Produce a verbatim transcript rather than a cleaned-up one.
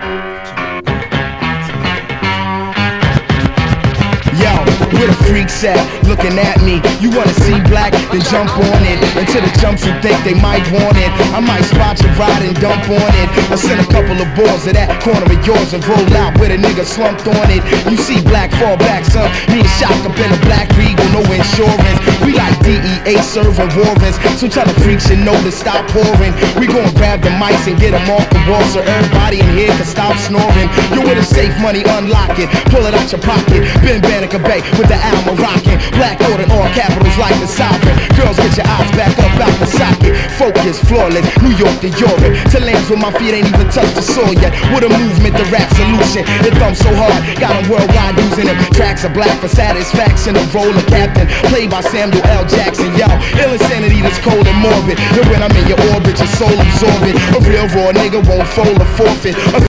Yo, where the freaks at? Looking at me. You wanna see black? Then jump on it. Into the jumps you think they might want it. I might spot your ride and dump on it. I send a couple of balls to that corner of yours and roll out with a nigga slumped on it. You see black, fall back, son. Me and Shock up in a black Regal, no insurance. We like D E A serving warrants. So tell the freaks you know to stop pouring. We gon' grab the mics and get them off the wall so everybody in here can stop snoring. You with a safe money, unlock it. Pull it out your pocket. Ben Banneker Bay with the Alma rockin'. Black order, all capitals like the sovereign. Girls, get your eyes back up out the socket. Focus, flawless, New York to Europe. To lands where my feet ain't even touched the soil yet. With a movement, the rap solution. It thumps so hard, got them worldwide using them. Tracks are black for satisfaction. A role of captain, played by Samuel L. Jackson. Yo, ill insanity that's cold and morbid. And when I'm in your orbit, your soul absorbent. A real raw nigga won't fold or forfeit. A